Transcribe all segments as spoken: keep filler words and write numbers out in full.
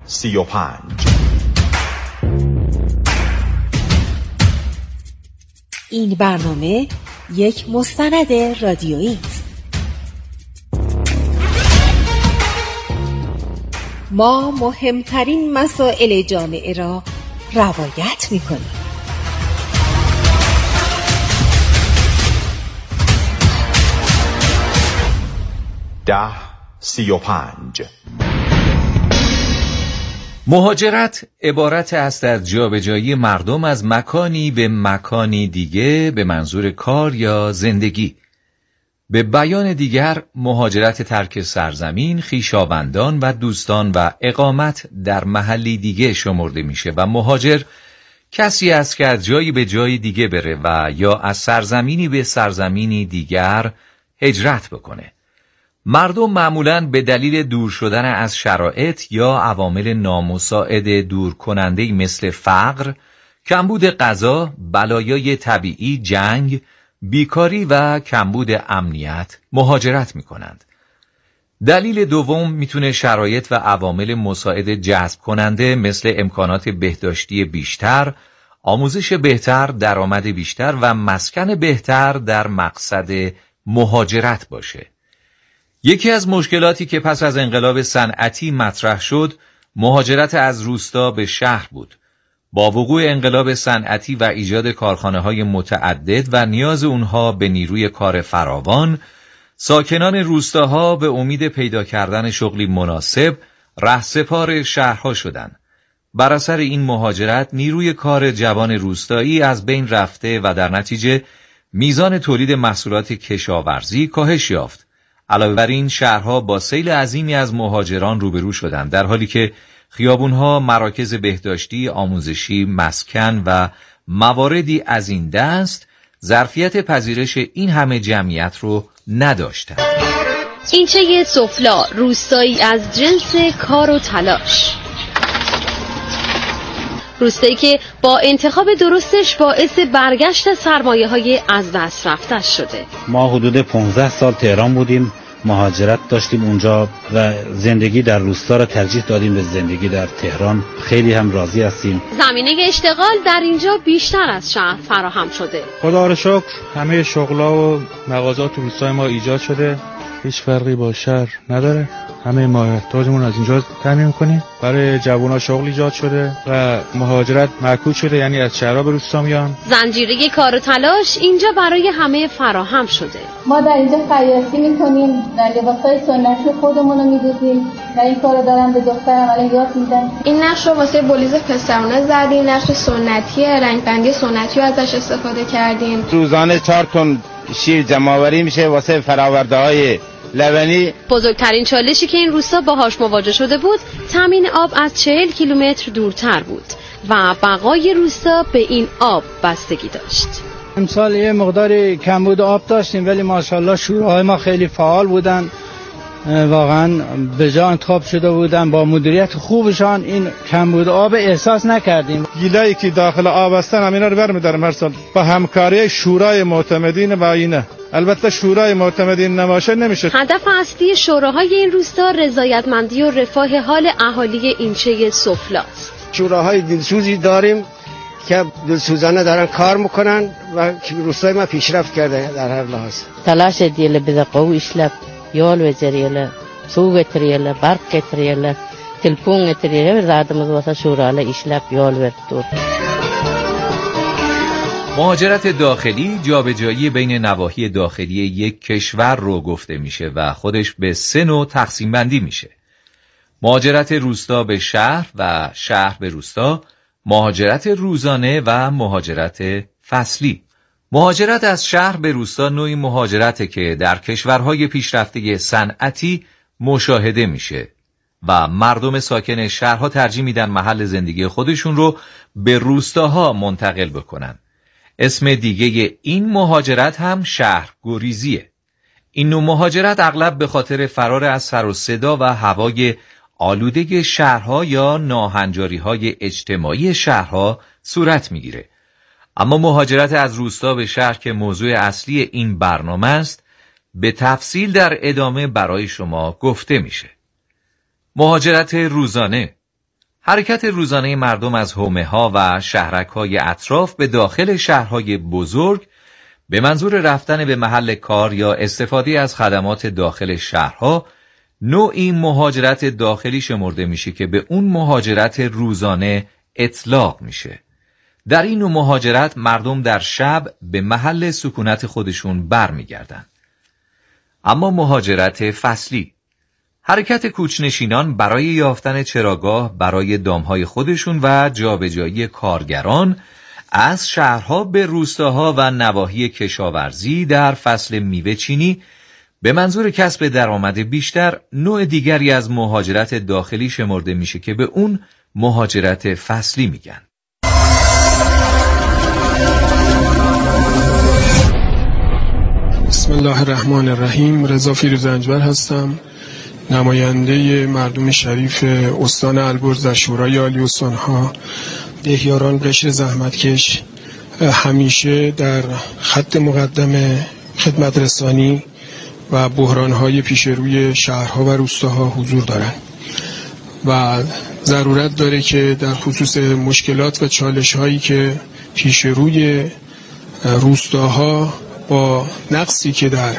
سی و پنج. این برنامه یک مستند رادیویی است. ما مهمترین مسائل جامعه را روایت می‌کنیم. ده سی و پنج. مهاجرت عبارت است از جابجایی مردم از مکانی به مکانی دیگه به منظور کار یا زندگی. به بیان دیگر، مهاجرت ترک سرزمین، خویشاوندان و دوستان و اقامت در محلی دیگه شمرده میشه و مهاجر کسی است که از جایی به جای دیگه بره و یا از سرزمینی به سرزمینی دیگر هجرت بکنه. مردم معمولاً به دلیل دور شدن از شرایط یا عوامل نامساعد دور کننده مثل فقر، کمبود غذا، بلایای طبیعی، جنگ، بیکاری و کمبود امنیت مهاجرت می کنند. دلیل دوم میتونه شرایط و عوامل مساعد جذب کننده مثل امکانات بهداشتی بیشتر، آموزش بهتر، درآمد بیشتر و مسکن بهتر در مقصد مهاجرت باشه. یکی از مشکلاتی که پس از انقلاب صنعتی مطرح شد، مهاجرت از روستا به شهر بود. با وقوع انقلاب صنعتی و ایجاد کارخانه‌های متعدد و نیاز اونها به نیروی کار فراوان، ساکنان روستاها به امید پیدا کردن شغلی مناسب رهسپار شهرها شدند. بر اثر این مهاجرت نیروی کار جوان روستایی از بین رفته و در نتیجه میزان تولید محصولات کشاورزی کاهش یافت. علاوه بر این شهرها با سیل عظیمی از مهاجران روبرو شدند، در حالی که خیابونها، مراکز بهداشتی، آموزشی، مسکن و مواردی از این دست ظرفیت پذیرش این همه جمعیت رو نداشتند. اینچه سفلا، روستایی از جنس کار و تلاش. روستایی که با انتخاب درستش باعث برگشت سرمایه‌های از دست رفتش شده. ما حدود پانزده سال تهران بودیم، مهاجرت داشتیم اونجا و زندگی در روستا را ترجیح دادیم به زندگی در تهران. خیلی هم راضی هستیم. زمینه اشتغال در اینجا بیشتر از شهر فراهم شده. خدا رو شکر همه شغلا و مغازات تو روستای ما ایجاد شده. هیچ فرقی با شهر نداره. همه ما احتیاجمون از اینجا تامین می‌کنیم. برای جوونا شغل ایجاد شده و مهاجرت معکوس شده، یعنی از شهرها به روستا میان. زنجیره کار و تلاش اینجا برای همه فراهم شده. ما در اینجا خیاطی می‌کنیم، در لباسای سنتی خودمون رو می‌دوزیم و این کارو دارم به دخترم الان یاد میدم. این نقش رو واسه بولیز پسرونه زدیم، نقش سنتی رنگبندی سنتی رو ازش استفاده کردیم. روزانه چهار تن شیر جمع‌آوری میشه واسه فرآورده‌های لبنی. بزرگترین چالشی که این روستا باهاش مواجه شده بود، تامین آب از چهل کیلومتر دورتر بود و بقای روستا به این آب بستگی داشت. امسال یه مقدار کمبود آب داشتیم، ولی ماشاءالله شورای ما خیلی فعال بودن، واقعا به جا انتخاب شده بودن. با مدیریت خوبشان این کمبود آب احساس نکردیم. گیلایی که داخل آب هستن همینا رو برمی‌داریم هر سال با همکاری شورای معتمدین و اینه. البته شورای معتمدین نباشه نمیشه. هدف اصلی شوراهای این روستا رضایتمندی و رفاه حال اهالی اینچه سفلاست. شوراهای دلسوزی داریم که دلسوزانه دارن کار میکنن و روستای ما پیشرفت کرده در هر لحاظ. تلاش دیل بده قوی اشلب یال وزریله سوق تریله برق تریله تلفن تریله زادم واسه شوراله اشلب یال ورد. مهاجرت داخلی جابجایی بین نواحی داخلی یک کشور رو گفته میشه و خودش به سه نوع تقسیم بندی میشه. مهاجرت روستا به شهر و شهر به روستا، مهاجرت روزانه و مهاجرت فصلی. مهاجرت از شهر به روستا نوعی مهاجرته که در کشورهای پیشرفته صنعتی مشاهده میشه و مردم ساکن شهرها ترجیح میدن محل زندگی خودشون رو به روستاها منتقل بکنن. اسم دیگه این مهاجرت هم شهر گریزیه. این نوع مهاجرت اغلب به خاطر فرار از سر و صدا و هوای آلوده شهرها یا ناهنجاری‌های اجتماعی شهرها صورت میگیره. اما مهاجرت از روستا به شهر که موضوع اصلی این برنامه است، به تفصیل در ادامه برای شما گفته میشه. مهاجرت روزانه. حرکت روزانه مردم از حومه‌ها و شهرک‌های اطراف به داخل شهرهای بزرگ به منظور رفتن به محل کار یا استفاده از خدمات داخل شهرها نوعی مهاجرت داخلی شمرده میشه که به اون مهاجرت روزانه اطلاق میشه. در این نوع مهاجرت مردم در شب به محل سکونت خودشون برمیگردن. اما مهاجرت فصلی، حرکت کوچنشینان برای یافتن چراگاه برای دامهای خودشون و جابجایی کارگران از شهرها به روستاها و نواحی کشاورزی در فصل میوه چینی به منظور کسب درآمد بیشتر نوع دیگری از مهاجرت داخلی شمرده میشه که به اون مهاجرت فصلی میگن. بسم الله الرحمن الرحیم. رضا فیروزنجبر هستم، نماینده مردم شریف استان البرز در شورای عالی استانها. دهیاران قشر زحمتکش همیشه در خط مقدم خدمت رسانی و بحران‌های پیش روی شهرها و روستاها حضور دارند و ضرورت داره که در خصوص مشکلات و چالش‌هایی که پیش روی روستاها با نقصی که در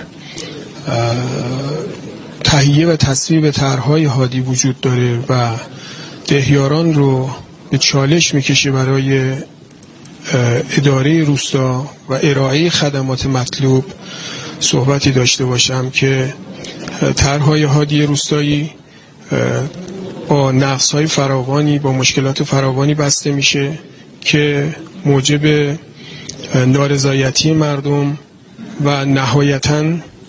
تهیه و تصویب طرح‌های هادی وجود داره و دهیاران رو به چالش میکشه برای اداره روستا و ارائه خدمات مطلوب صحبتی داشته باشم که طرح‌های هادی روستایی با نقص‌های فراوانی، با مشکلات فراوانی بسته میشه که موجب نارضایتی مردم و نهایتاً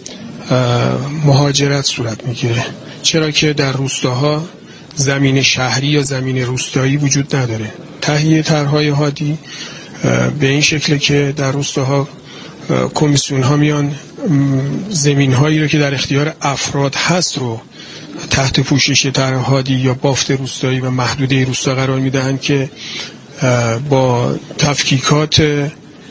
مهاجرت صورت میگیره، چرا که در روستاها زمین شهری یا زمین روستایی وجود نداره. تهیه طرح‌های هادی به این شکل که در روستاها کمیسیون ها میان زمین هایی رو که در اختیار افراد هست رو تحت پوشش طرح هادی یا بافت روستایی و محدوده روستا قرار میدهن که با تفکیکات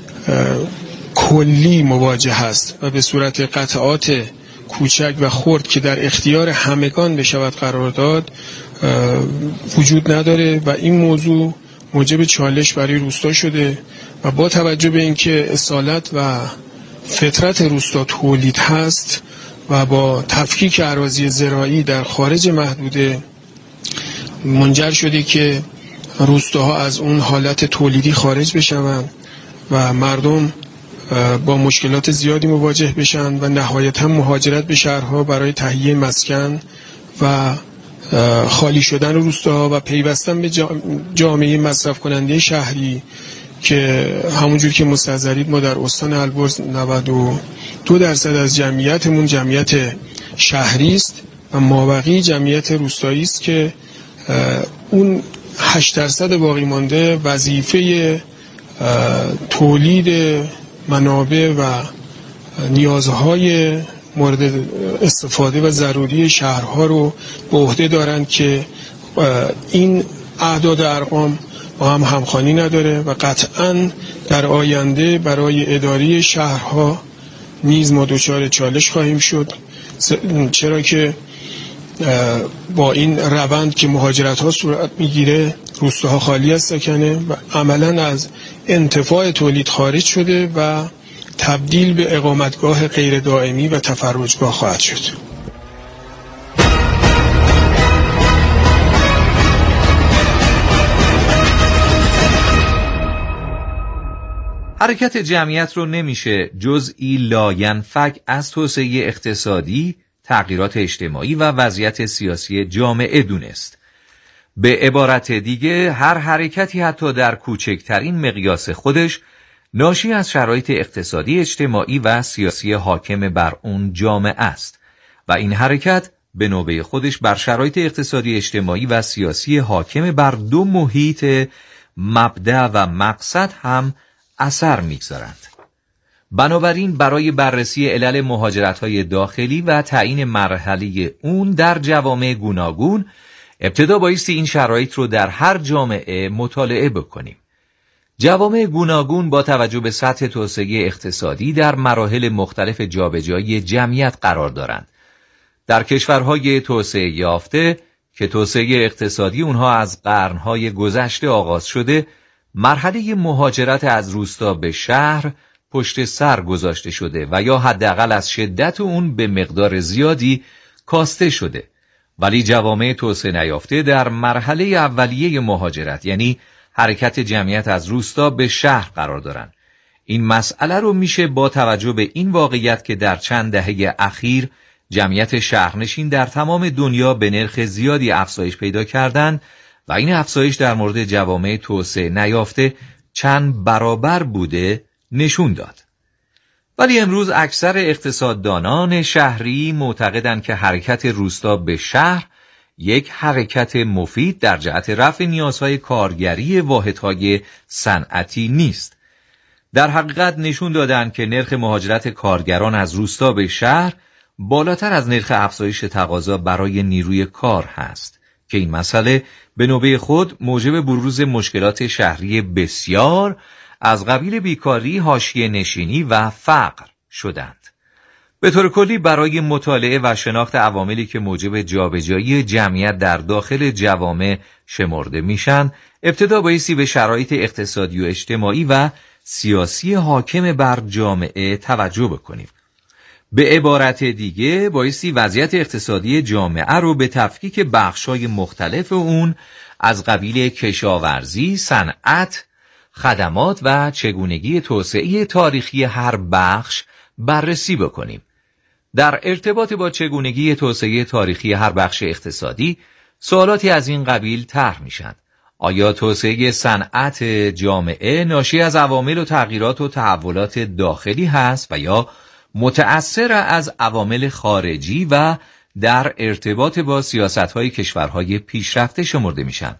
کلی مواجه هست و به صورت قطعات کوچک و خرد که در اختیار همگان بشود قرار داد وجود نداره و این موضوع موجب چالش برای روستا شده و با توجه به اینکه اصالت و فطرت روستا تولید هست و با تفکیک اراضی زراعی در خارج محدوده منجر شده که روستاها از اون حالت تولیدی خارج بشن و مردم با مشکلات زیادی مواجه بشن و نهایتاً مهاجرت به شهرها برای تهیه مسکن و خالی شدن روستاها و پیوستن به جامعه مصرف کننده شهری که همونجور که مستحضرید ما در استان البرز نود و دو درصد از جمعیتمون جمعیت شهری است و مابقی جمعیت روستایی است که اون هشت درصد باقی مانده وظیفه تولید منابع و نیازهای مورد استفاده و ضروری شهرها رو به عهده دارند که این اعداد ارقام با هم همخوانی نداره و قطعاً در آینده برای اداره شهرها نیز ما دچار چالش خواهیم شد، چرا که با این روند که مهاجرت ها صورت میگیره روستاها خالی از سکنه و عملاً از انتفاع تولید خارج شده و تبدیل به اقامتگاه غیر دائمی و تفرجگاه خواهد شد. حرکت جمعیت رو نمیشه جزئی لاینفک از توسعه اقتصادی، تغییرات اجتماعی و وضعیت سیاسی جامعه دونست. به عبارت دیگه هر حرکتی حتی در کوچکترین مقیاس خودش ناشی از شرایط اقتصادی، اجتماعی و سیاسی حاکم بر اون جامعه است و این حرکت به نوبه خودش بر شرایط اقتصادی، اجتماعی و سیاسی حاکم بر دو محیط مبدأ و مقصد هم اثر میگذارند. بنابراین برای بررسی علل مهاجرت‌های داخلی و تعیین مرحله اون در جوامع گوناگون ابتدا بایستی این شرایط رو در هر جامعه مطالعه بکنیم. جوامع گوناگون با توجه به سطح توسعه اقتصادی در مراحل مختلف جابجایی جمعیت قرار دارند. در کشورهای توسعه یافته که توسعه اقتصادی اونها از قرنهای گذشته آغاز شده، مرحله مهاجرت از روستا به شهر پشت سر گذاشته شده و یا حداقل از شدت اون به مقدار زیادی کاسته شده. ولی جوامع توسعه نیافته در مرحله اولیه مهاجرت، یعنی حرکت جمعیت از روستا به شهر قرار دارن. این مسئله رو میشه با توجه به این واقعیت که در چند دهه اخیر جمعیت شهرنشین در تمام دنیا به نرخ زیادی افزایش پیدا کردند و این افزایش در مورد جوامع توسعه نیافته چند برابر بوده نشون داد. ولی امروز اکثر اقتصاددانان شهری معتقدند که حرکت روستا به شهر یک حرکت مفید در جهت رفع نیازهای کارگری واحدهای صنعتی نیست. در حقیقت نشون دادند که نرخ مهاجرت کارگران از روستا به شهر بالاتر از نرخ افزایش تقاضا برای نیروی کار هست که این مسئله به نوبه خود موجب بروز مشکلات شهری بسیار از قبیل بیکاری، حاشیه نشینی و فقر شدند. به طور کلی برای مطالعه و شناخت عواملی که موجب جابجایی جمعیت در داخل جوامع شمرده میشن، ابتدا بایستی به شرایط اقتصادی و اجتماعی و سیاسی حاکم بر جامعه توجه بکنیم. به عبارت دیگه بایستی وضعیت اقتصادی جامعه رو به تفکیک بخش‌های مختلف اون از قبیل کشاورزی، صنعت، خدمات و چگونگی توسعه تاریخی هر بخش بررسی بکنیم. در ارتباط با چگونگی توسعه تاریخی هر بخش اقتصادی سوالاتی از این قبیل طرح میشن. آیا توسعه صنعت جامعه ناشی از عوامل و تغییرات و تحولات داخلی هست و یا متأثر از عوامل خارجی و در ارتباط با سیاست‌های کشورهای پیشرفته شمرده میشن؟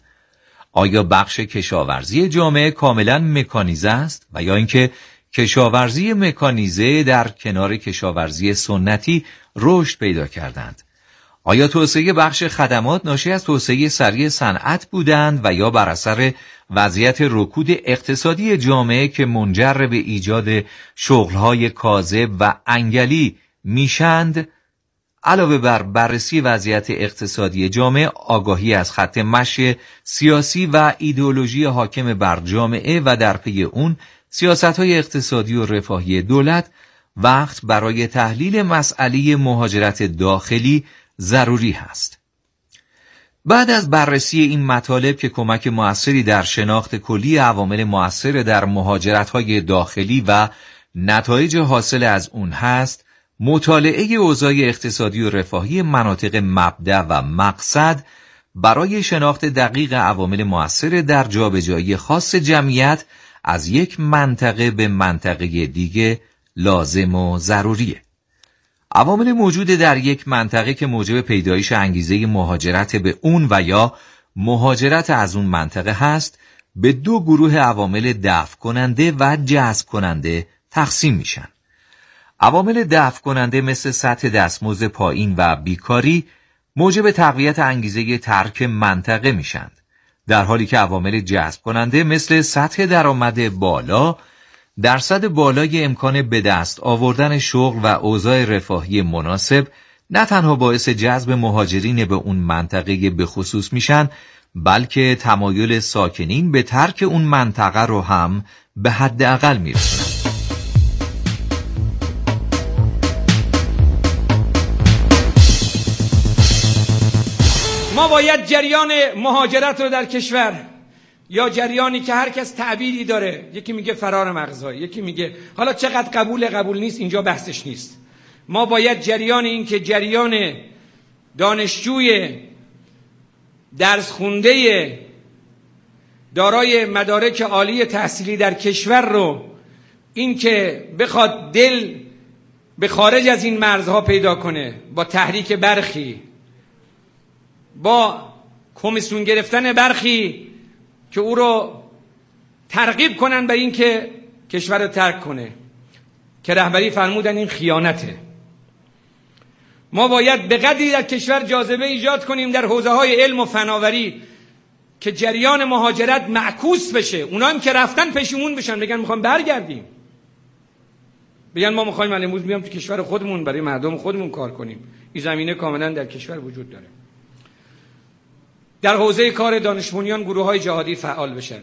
آیا بخش کشاورزی جامعه کاملا مکانیزه است و یا اینکه کشاورزی مکانیزه در کنار کشاورزی سنتی رشد پیدا کردند؟ آیا توسعه بخش خدمات ناشی از توسعه سریع صنعت بودند و یا بر اثر وضعیت رکود اقتصادی جامعه که منجر به ایجاد شغل‌های کاذب و انگلی میشند؟ علاوه بر بررسی وضعیت اقتصادی جامعه، آگاهی از خط مشی سیاسی و ایدئولوژی حاکم بر جامعه و در پی اون سیاست‌های اقتصادی و رفاهی دولت وقت برای تحلیل مسئله مهاجرت داخلی ضروری هست. بعد از بررسی این مطالب که کمک موثری در شناخت کلی عوامل مؤثر در مهاجرت‌های داخلی و نتایج حاصل از اون هست، مطالعه اوضاع اقتصادی و رفاهی مناطق مبدأ و مقصد برای شناخت دقیق عوامل مؤثر در جابجایی خاص جمعیت از یک منطقه به منطقه دیگه لازم و ضروریه. عوامل موجود در یک منطقه که موجب پیدایش انگیزه مهاجرت به اون و یا مهاجرت از اون منطقه هست، به دو گروه عوامل دفع کننده و جذب کننده تقسیم میشن. عوامل دفع کننده مثل سطح دستمزد پایین و بیکاری موجب تقویت انگیزه ترک منطقه میشن، در حالی که عوامل جذب کننده مثل سطح درآمد بالا، درصد بالای امکان به دست آوردن شغل و اوضاع رفاهی مناسب نه تنها باعث جذب مهاجرین به اون منطقه به خصوص میشن، بلکه تمایل ساکنین به ترک اون منطقه رو هم به حداقل میرسونن. ما باید جریان مهاجرت رو در کشور، یا جریانی که هر کس تعبیری داره، یکی میگه فرار مغزها، یکی میگه حالا چقدر قبول قبول نیست، اینجا بحثش نیست. ما باید جریان این که جریان دانشجوی درس خونده دارای مدارک عالی تحصیلی در کشور رو، این که بخواد دل به خارج از این مرزها پیدا کنه با تحریک برخی، با کمیسیون گرفتن برخی که او رو ترغیب کنن به این که کشور رو ترک کنه، که رهبری فرمودن این خیانته. ما باید به قدری در کشور جاذبه ایجاد کنیم در حوزه های علم و فناوری که جریان مهاجرت معکوس بشه، اونا هم که رفتن پشیمون بشن، بگن میخوام برگردیم، بگن ما میخوایم امروز بیام تو کشور خودمون برای مردم خودمون کار کنیم. این زمینه کاملا در کشور وجود داره. در حوزه کار دانش بنیان گروه‌های جهادی فعال بشن.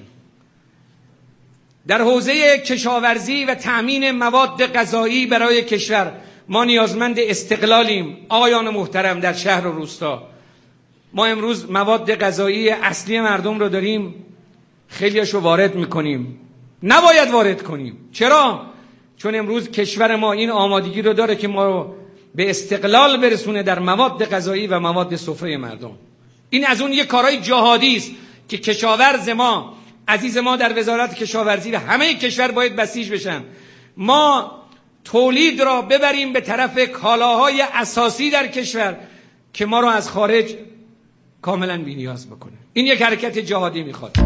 در حوزه کشاورزی و تأمین مواد غذایی برای کشور ما نیازمند استقلالیم. آقایان محترم در شهر و روستا ما امروز مواد غذایی اصلی مردم رو داریم، خیلیاشو وارد میکنیم. نباید وارد کنیم. چرا؟ چون امروز کشور ما این آمادگی رو داره که ما رو به استقلال برسونه در مواد غذایی و مواد سفره مردم. این از اون یک کارهای جهادی است که کشاورز ما عزیز ما در وزارت کشاورزی و همه کشور باید بسیج بشن. ما تولید را ببریم به طرف کالاهای اساسی در کشور که ما رو از خارج کاملا بی‌نیاز بکنه. این یک حرکت جهادی میخواد.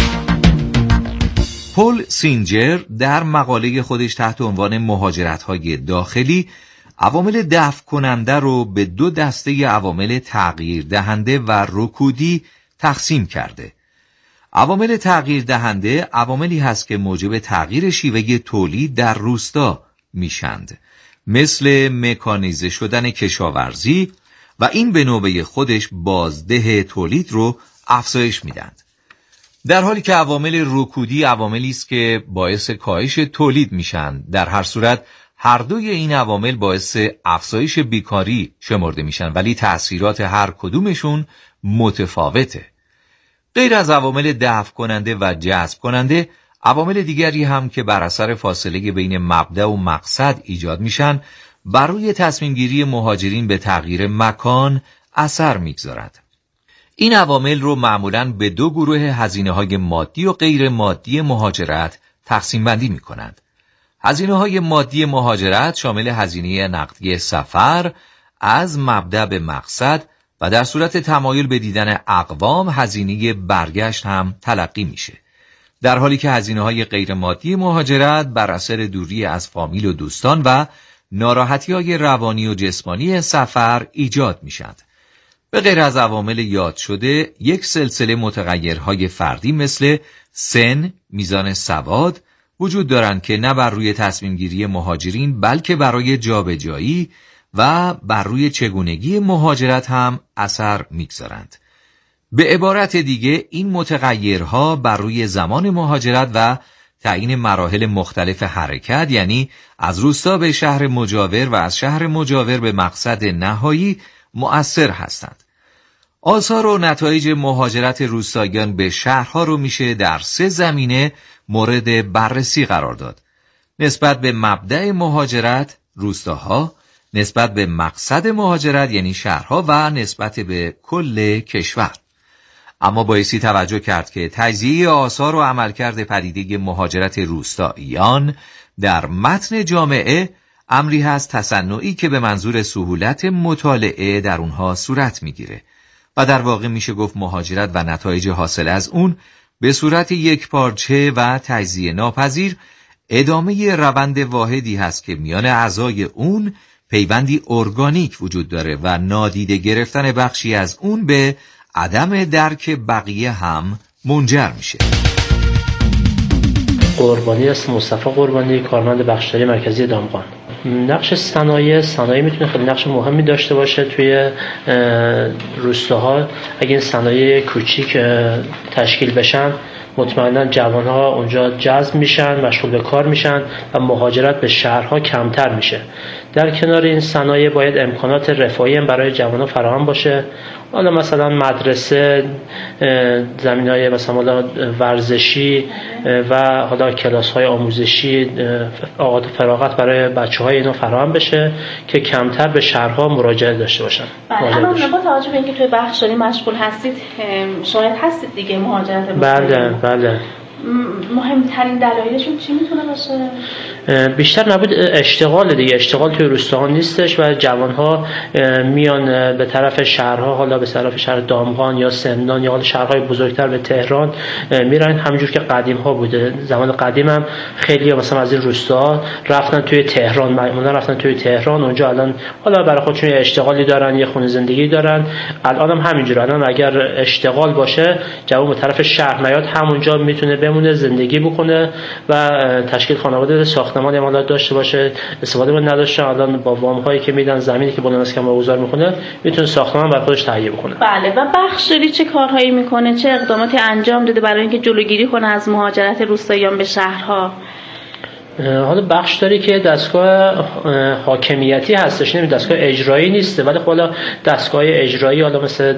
پل سینجر در مقاله خودش تحت عنوان مهاجرت‌های داخلی عوامل دفع کننده رو به دو دسته عوامل تغییر دهنده و رکودی تقسیم کرده. عوامل تغییر دهنده عواملی هست که موجب تغییر شیوه تولید در روستا میشند، مثل مکانیزه شدن کشاورزی و این به نوبه خودش بازده تولید رو افزایش میدند. در حالی که عوامل رکودی عواملی است که باعث کاهش تولید میشن. در هر صورت هر دوی این عوامل باعث افزایش بیکاری شمرده میشن، ولی تأثیرات هر کدومشون متفاوته. غیر از عوامل دفع کننده و جذب کننده، عوامل دیگری هم که بر اثر فاصله بین مبدأ و مقصد ایجاد میشن بر روی تصمیم گیری مهاجرین به تغییر مکان اثر میگذارد. این عوامل رو معمولاً به دو گروه هزینه‌های مادی و غیر مادی مهاجرت تقسیم بندی می‌کنند. هزینه‌های مادی مهاجرت شامل هزینه نقدی سفر از مبدأ به مقصد و در صورت تمایل به دیدن اقوام هزینه برگشت هم تلقی میشه. در حالی که هزینه‌های غیر مادی مهاجرت بر اثر دوری از فامیل و دوستان و ناراحتی‌های روانی و جسمانی سفر ایجاد میشند. به غیر از عوامل یاد شده، یک سلسله متغیرهای فردی مثل سن، میزان سواد وجود دارند که نه بر روی تصمیم گیری مهاجرین بلکه برای جابجایی و بر روی چگونگی مهاجرت هم اثر میگذارند. به عبارت دیگه این متغیرها بر روی زمان مهاجرت و تعیین مراحل مختلف حرکت، یعنی از روستا به شهر مجاور و از شهر مجاور به مقصد نهایی مؤثر هستند. آثار و نتایج مهاجرت روستاییان به شهرها رو میشه در سه زمینه مورد بررسی قرار داد: نسبت به مبدأ مهاجرت روستاها، نسبت به مقصد مهاجرت یعنی شهرها و نسبت به کل کشور. اما بایستی توجه کرد که تجزیه آثار و عملکرد پدیده مهاجرت روستاییان در متن جامعه امری هست تصنعی که به منظور سهولت مطالعه در اونها صورت میگیره و در واقع میشه گفت مهاجرت و نتایج حاصل از اون به صورت یک پارچه و تجزیه ناپذیر ادامه روند واحدی هست که میان اعضای اون پیوندی ارگانیک وجود داره و نادیده گرفتن بخشی از اون به عدم درک بقیه هم منجر میشه. قربانی است. مصطفی قربانی، کارمند بخشداری مرکزی دامغان. نقش صنایع صنایع میتونه خیلی نقش مهمی داشته باشه توی روستاها. اگه این صنایع کوچیک تشکیل بشن مطمئنا جوانها اونجا جذب میشن، مشغول به کار میشن و مهاجرت به شهرها کمتر میشه. در کنار این صنایع باید امکانات رفاهی هم برای جوانها فراهم باشه. حالا مثلا مدرسه، زمینهای مثلا ورزشی و حالا کلاس‌های آموزشی، اوقات فراغت برای بچه‌های اینا فراهم بشه که کمتر به شهرها مراجعه داشته باشن. بله، اما با توجه به اینکه توی بخشداری مشغول هستید، شاید هستید دیگه مهاجرت رو. بله بله. مهمترین دلایلشون چی میتونه باشه؟ بیشتر نبود اشتغال دیگه. اشتغال توی روستاها نیستش و جوانها میان به طرف شهرها، حالا به طرف شهر دامغان یا سندان یا حالا شهرهای بزرگتر به تهران میرن، همونجور که قدیم ها بوده. زمان قدیم هم خیلی مثلا از این روستاها رفتن توی تهران، معمولا رفتن توی تهران، اونجا الان حالا برای خودشون یه اشتغالی دارن، یه خونه زندگی دارن. الان هم همینجوره. الان اگر اشتغال باشه جوان به طرف شهر نیاد، همونجا میتونه بمونه، زندگی بکنه و تشکیل خانواده، ساختمان امالات داشته باشه. استفاده من نداشته، الان با وام‌هایی که میدن، زمینی که بلند است که واگذار میکنه، میتونه ساختمان برای خودش تهیه بکنه. بله. و بخشداری چه کارهایی میکنه، چه اقداماتی انجام داده برای اینکه جلوگیری کنه از مهاجرت روستاییان به شهرها؟ حالا بخشداری که دستگاه حاکمیتی هستش، نمی دستگاه اجرایی نیسته، ولی حالا دستگاه اجرایی حالا مثل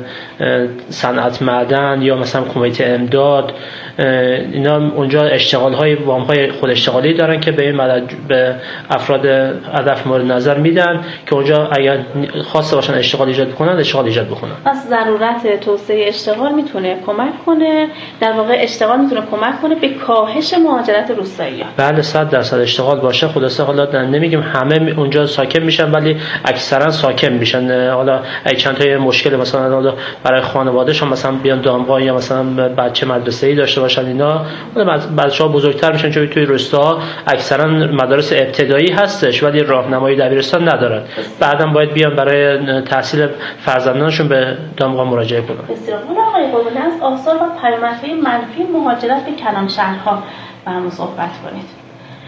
صنعت معدن یا مثلا کمیته امداد، اینا اونجا اشتغال های وام های خود اشتغالی دارن که به این مدد به افراد هدف مورد نظر میدن که اونجا اگر خواسته باشن اشتغال ایجاد بکنن، اشتغال ایجاد بکنن. پس ضرورت توسعه اشتغال میتونه کمک کنه، در واقع اشتغال میتونه کمک کنه به کاهش مهاجرت روستاییان. بله صد درصد اشتغال باشه، خلاصه حالا نمیگیم همه اونجا ساکن میشن، ولی اکثرا ساکن میشن. حالا اگه چند تا مشکل مثلا حالا برای خانواده‌شون مثلا بیان دامغان یا مثلا بچه مدرسه‌ای داشته باشن، اینا بچه‌ها بزرگتر میشن، چون توی روستا اکثرا مدارس ابتدایی هستش ولی راهنمای دبیرستان ندارن، بعدم باید بیان برای تحصیل فرزندانشون به دامغان مراجعه کنن. بسیار خوب آقای قربانی، از آثار و پیامدهای منفی مهاجرت به کلان شهرها با هم صحبت کنید.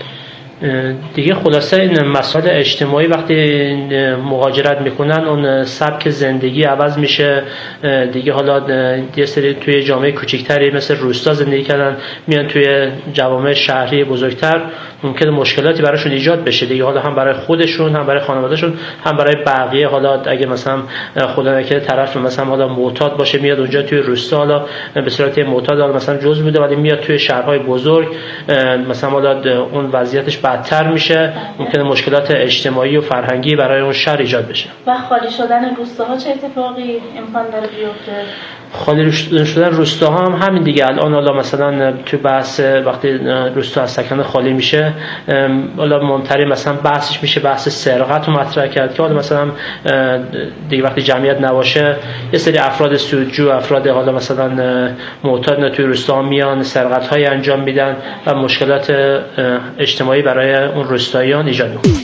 دیگه خلاصه این مسائل اجتماعی وقتی مهاجرت میکنن، اون سبک زندگی عوض میشه دیگه. حالا یه سری توی جامعه کوچکتری مثل روستا زندگی کردن، میان توی جوامع شهری بزرگتر، ممکنه مشکلاتی براشون ایجاد بشه دیگه، حالا هم برای خودشون، هم برای خانوادهشون، هم برای بقیه. حالا اگه مثلا خدا نکنه طرف مثلا حالا معتاد باشه، میاد اونجا توی روستا حالا به صورت معتاد حالا مثلا جزء بوده، ولی میاد توی شهرهای بزرگ مثلا حالا اون وضعیتش بدتر میشه، ممکنه مشکلات اجتماعی و فرهنگی برای اون شهر ایجاد بشه. و خالی شدن روستاها چه اتفاقی امکان داره بیفته؟ خالی شدن روستاها هم همین دیگه. الان حالا مثلا تو بحث وقتی روستا از سکن خالی میشه، حالا مهمترین مثلا بحثش میشه بحث سرقت رو مطرح کرد که حالا مثلا دیگه وقتی جمعیت نباشه، یه سری افراد سودجو، افراد حالا مثلا معتاد توی روستا میان سرقت های انجام میدن و مشکلات اجتماعی برای اون روستاییان ایجاد میکنه.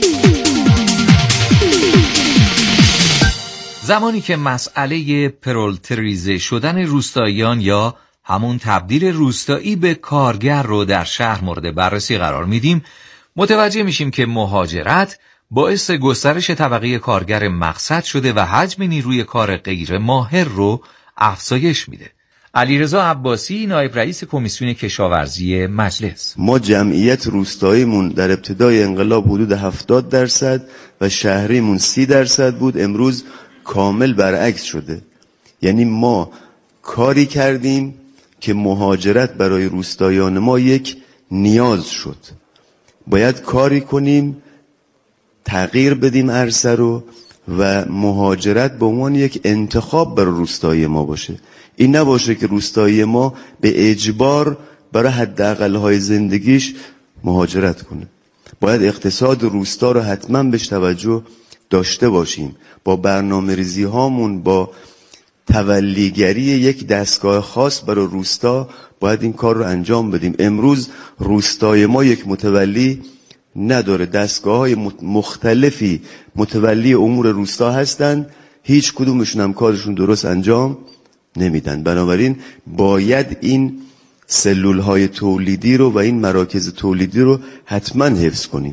زمانی که مسئله پرولتریزه شدن روستاییان یا همون تبدیل روستایی به کارگر رو در شهر مورد بررسی قرار میدیم، متوجه میشیم که مهاجرت باعث گسترش طبقه کارگر مقصد شده و حجم نیروی کار غیر ماهر رو افزایش میده. علیرضا عباسی، نایب رئیس کمیسیون کشاورزی مجلس: ما جمعیت روستاییمون در ابتدای انقلاب حدود هفتاد درصد و شهریمون سی درصد بود، امروز کامل برعکس شده. یعنی ما کاری کردیم که مهاجرت برای روستاییان ما یک نیاز شد. باید کاری کنیم تغییر بدیم عرصه رو و مهاجرت به عنوان یک انتخاب برای روستایی ما باشه. این نباشه که روستایی ما به اجبار برای حداقل‌های زندگیش مهاجرت کنه. باید اقتصاد روستا رو حتما بهش توجه داشته باشیم. با برنامه ریزی هامون، با تولیگری یک دستگاه خاص برای روستا باید این کار رو انجام بدیم. امروز روستای ما یک متولی نداره، دستگاه های مختلفی متولی امور روستا هستن، هیچ کدومشون هم کارشون درست انجام نمیدن. بنابراین باید این سلول های تولیدی رو و این مراکز تولیدی رو حتما حفظ کنیم.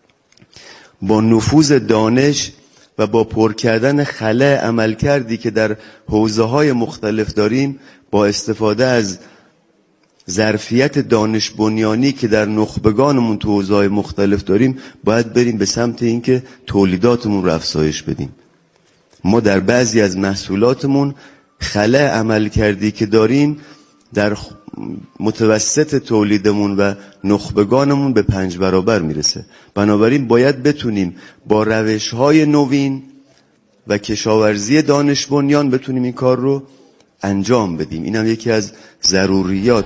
با نفوذ دانش و با پر کردن خلأ عمل کردی که در حوزه های مختلف داریم، با استفاده از ظرفیت دانش بنیانی که در نخبگانمون تو حوزه های مختلف داریم، باید بریم به سمت اینکه تولیداتمون رو افزایش بدیم. ما در بعضی از محصولاتمون خلأ عمل کردی که داریم در متوسط تولیدمون و نخبگانمون به پنج برابر میرسه. بنابراین باید بتونیم با روش‌های نوین و کشاورزی دانش بنیان بتونیم این کار رو انجام بدیم. این هم یکی از ضروریات.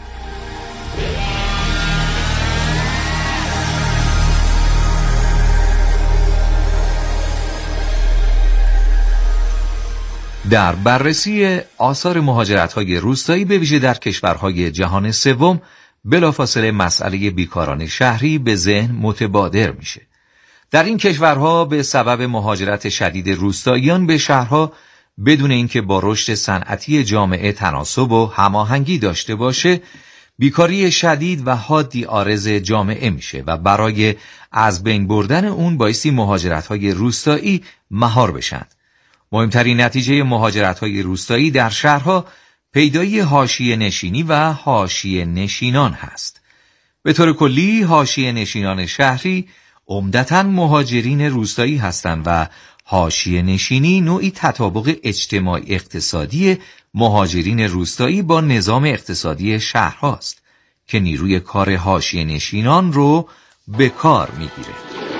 در بررسی آثار مهاجرت‌های روستایی به ویژه در کشورهای جهان سوم، بلافاصله مسئله بیکاران شهری به ذهن متبادر میشه. در این کشورها به سبب مهاجرت شدید روستاییان به شهرها بدون اینکه با رشد صنعتی جامعه تناسب و هماهنگی داشته باشه، بیکاری شدید و حادی عارض جامعه میشه و برای از بین بردن اون بایستی مهاجرت‌های روستایی مهار بشن. مهمترین نتیجه مهاجرت‌های روستایی در شهرها پیدایی حاشیه نشینی و حاشیه نشینان هست. به طور کلی حاشیه نشینان شهری عمدتاً مهاجرین روستایی هستند و حاشیه نشینی نوعی تطابق اجتماعی اقتصادی مهاجرین روستایی با نظام اقتصادی شهرهاست که نیروی کار حاشیه نشینان رو به کار میگیره.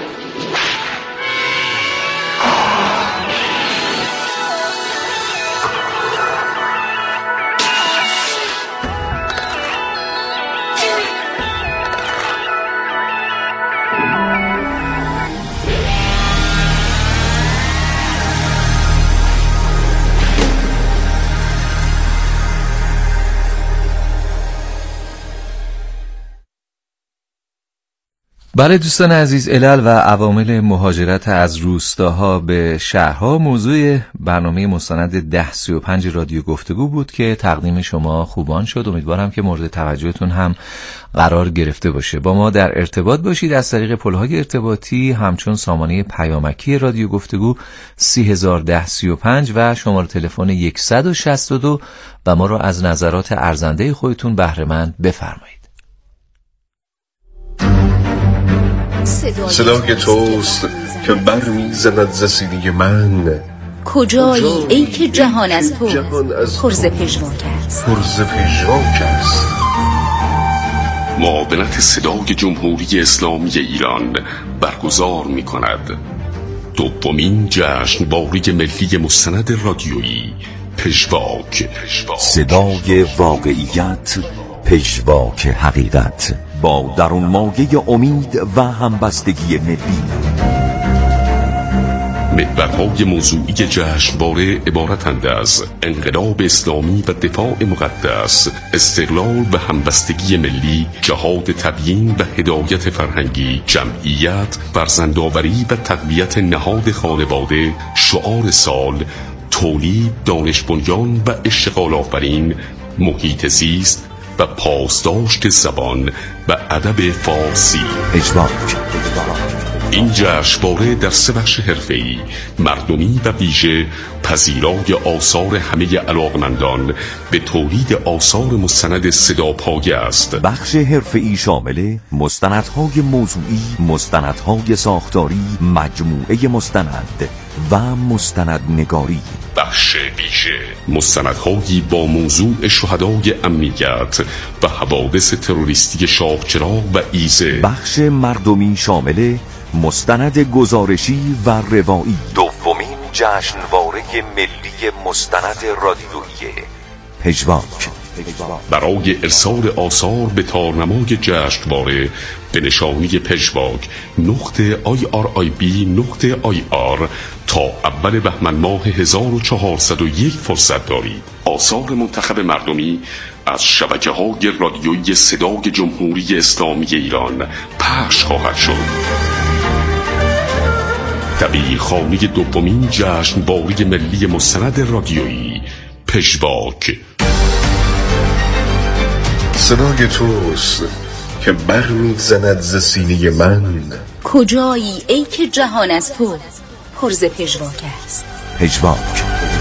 بله دوستان عزیز، علل و عوامل مهاجرت از روستاها به شهرها موضوع برنامه مستند ده سی و پنج رادیو گفتگو بود که تقدیم شما خوبان شد. امیدوارم که مورد توجهتون هم قرار گرفته باشه. با ما در ارتباط باشید از طریق پل‌های ارتباطی همچون سامانه پیامکی رادیو گفتگو سی هزار ده سی و پنج و شماره تلفن صد و شصت و دو و ما را از نظرات ارزنده خودتون بهره مند بفرمایید. صدای توست که برمی‌زند ز سینه من. کجایی ای که جهان از تو پرز پژواک است. پرز پژواک است. معاونت صدای جمهوری اسلامی ایران برگزار می‌کند دومین جشنواره ملی مستند رادیویی پژواک. صدای واقعیت، پژواک حقیقت، با درون مایه امید و همبستگی ملی. محورهای موضوعی جشنواره عبارتند از انقلاب اسلامی و دفاع مقدس، استقلال و همبستگی ملی، جهاد تبیین و هدایت فرهنگی، جمعیت، فرزندآوری و تقویت نهاد خانواده، شعار سال، تولید، دانش بنیان و اشتغال آفرین، محیط زیست و پاسداشت زبان و ادب فارسی. پژواک. این جشنواره در سه بخش حرفه‌ای، مردمی و ویژه پذیرای آثار همه علاقمندان به تولید آثار مستند صداپایه است. بخش حرفه‌ای شامل مستندهای موضوعی، مستندهای ساختاری، مجموعه مستند و مستندنگاری. بخش ویژه مستندهایی با موضوع شهدای امنیت و حوادث تروریستی شاهچراغ و ایزه. بخش مردمی شامل مستند گزارشی و روایی. دومین جشنواره ملی مستند رادیویی پژواک. برای ارسال آثار به تارنمای جشنواره به نشانی پژواک نقطه آی آر آی بی نقطه آی آر تا اول بهمن ماه هزار و چهارصد و یک فرصت دارید. آثار منتخب مردمی از شبکه‌های رادیویی صدای جمهوری اسلامی ایران پخش خواهد شد. دبیرخانه دومین جشنواره ملی مستند رادیویی پژواک. صدای توست که برمی‌زند ز سینه من. کجایی ای که جهان از تو پرز پژواک است. پژواک.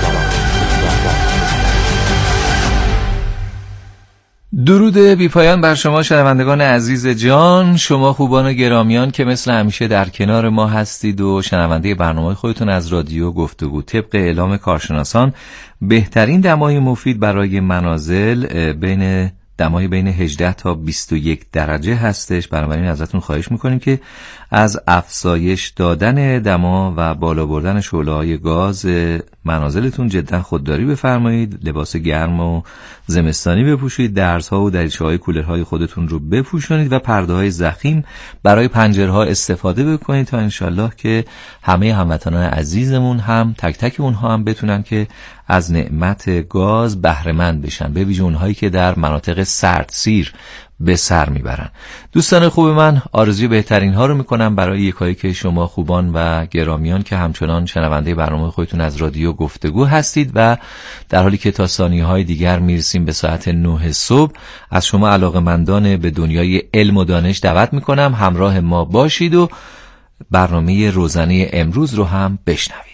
درود بی پایان بر شما شنوندگان عزیز جان، شما خوبان و گرامیان که مثل همیشه در کنار ما هستید و شنونده برنامه خودتون از رادیو گفتگو. طبق اعلام کارشناسان بهترین دمای مفید برای منازل بین دمای بین هجده تا بیست و یک درجه هستش. بنابراین ازتون خواهش میکنیم که از افزایش دادن دما و بالا بردن شعله‌های گاز منازلتون جدا خودداری بفرمایید. لباس گرم و زمستانی بپوشید، درزها و دریچه‌های کولرهای خودتون رو بپوشونید و پرده‌های ضخیم برای پنجره‌ها استفاده بکنید تا انشالله که همه هموطنان عزیزمون هم تک تک اونها هم بتونن که از نعمت گاز بهره مند بشن، به ویژه اونهایی که در مناطق سردسیر به سر میبرن. دوستان خوب من، آرزوی بهترین ها رو میکنم برای یکایی که شما خوبان و گرامیان که همچنان شنونده برنامه خودتون از رادیو گفتگو هستید و در حالی که تا ثانیه های دیگر میرسیم به ساعت نه صبح، از شما علاقه‌مندان به دنیای علم و دانش دعوت میکنم همراه ما باشید و برنامه روزانه امروز رو هم بشنوید.